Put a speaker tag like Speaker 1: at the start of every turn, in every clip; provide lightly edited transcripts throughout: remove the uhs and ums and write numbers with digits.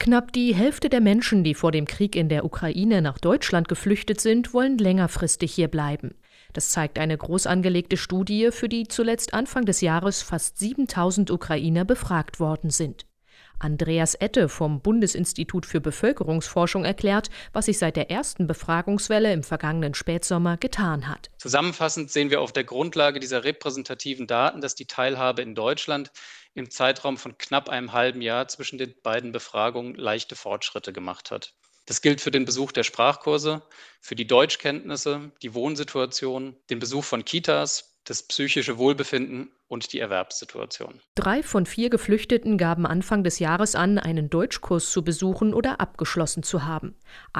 Speaker 1: Knapp die Hälfte der Menschen, die vor dem Krieg in der Ukraine nach Deutschland geflüchtet sind, wollen längerfristig hier bleiben. Das zeigt eine groß angelegte Studie, für die zuletzt Anfang des Jahres fast 7.000 Ukrainer befragt worden sind. Andreas Ette vom Bundesinstitut für Bevölkerungsforschung erklärt, was sich seit der ersten Befragungswelle im vergangenen Spätsommer getan hat.
Speaker 2: Zusammenfassend sehen wir auf der Grundlage dieser repräsentativen Daten, dass die Teilhabe in Deutschland im Zeitraum von knapp einem halben Jahr zwischen den beiden Befragungen leichte Fortschritte gemacht hat. Das gilt für den Besuch der Sprachkurse, für die Deutschkenntnisse, die Wohnsituation, den Besuch von Kitas, das psychische Wohlbefinden und die Erwerbssituation.
Speaker 1: 3 von 4 Geflüchteten gaben Anfang des Jahres an, einen Deutschkurs zu besuchen oder abgeschlossen zu haben.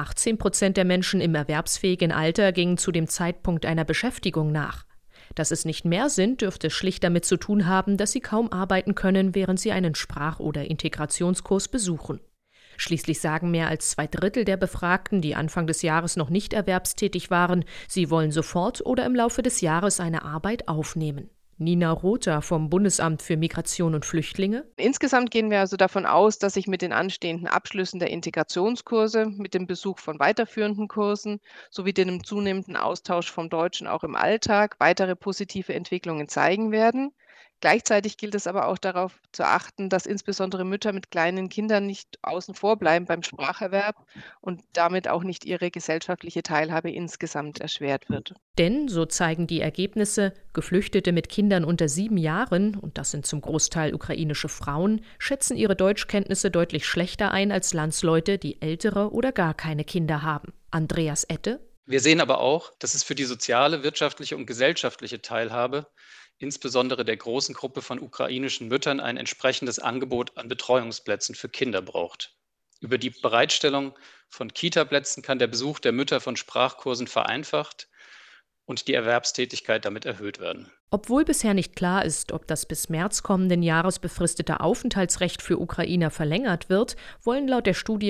Speaker 1: 18% der Menschen im erwerbsfähigen Alter gingen zu dem Zeitpunkt einer Beschäftigung nach. Dass es nicht mehr sind, dürfte schlicht damit zu tun haben, dass sie kaum arbeiten können, während sie einen Sprach- oder Integrationskurs besuchen. Schließlich sagen mehr als 2/3 der Befragten, die Anfang des Jahres noch nicht erwerbstätig waren, sie wollen sofort oder im Laufe des Jahres eine Arbeit aufnehmen. Nina Rother vom Bundesamt für Migration und Flüchtlinge.
Speaker 3: Insgesamt gehen wir also davon aus, dass sich mit den anstehenden Abschlüssen der Integrationskurse, mit dem Besuch von weiterführenden Kursen sowie dem zunehmenden Austausch vom Deutschen auch im Alltag weitere positive Entwicklungen zeigen werden. Gleichzeitig gilt es aber auch darauf zu achten, dass insbesondere Mütter mit kleinen Kindern nicht außen vor bleiben beim Spracherwerb und damit auch nicht ihre gesellschaftliche Teilhabe insgesamt erschwert wird.
Speaker 1: Denn, so zeigen die Ergebnisse, Geflüchtete mit Kindern unter 7 Jahren, und das sind zum Großteil ukrainische Frauen, schätzen ihre Deutschkenntnisse deutlich schlechter ein als Landsleute, die ältere oder gar keine Kinder haben. Andreas Ette.
Speaker 2: Wir sehen aber auch, dass es für die soziale, wirtschaftliche und gesellschaftliche Teilhabe insbesondere der großen Gruppe von ukrainischen Müttern ein entsprechendes Angebot an Betreuungsplätzen für Kinder braucht. Über die Bereitstellung von Kita-Plätzen kann der Besuch der Mütter von Sprachkursen vereinfacht und die Erwerbstätigkeit damit erhöht werden.
Speaker 1: Obwohl bisher nicht klar ist, ob das bis März kommenden Jahres befristete Aufenthaltsrecht für Ukrainer verlängert wird, wollen laut der Studie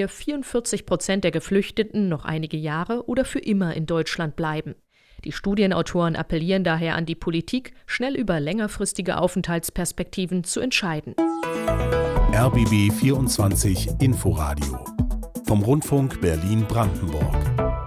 Speaker 1: 44% der Geflüchteten noch einige Jahre oder für immer in Deutschland bleiben. Die Studienautoren appellieren daher an die Politik, schnell über längerfristige Aufenthaltsperspektiven zu entscheiden.
Speaker 4: RBB 24 Inforadio vom Rundfunk Berlin-Brandenburg.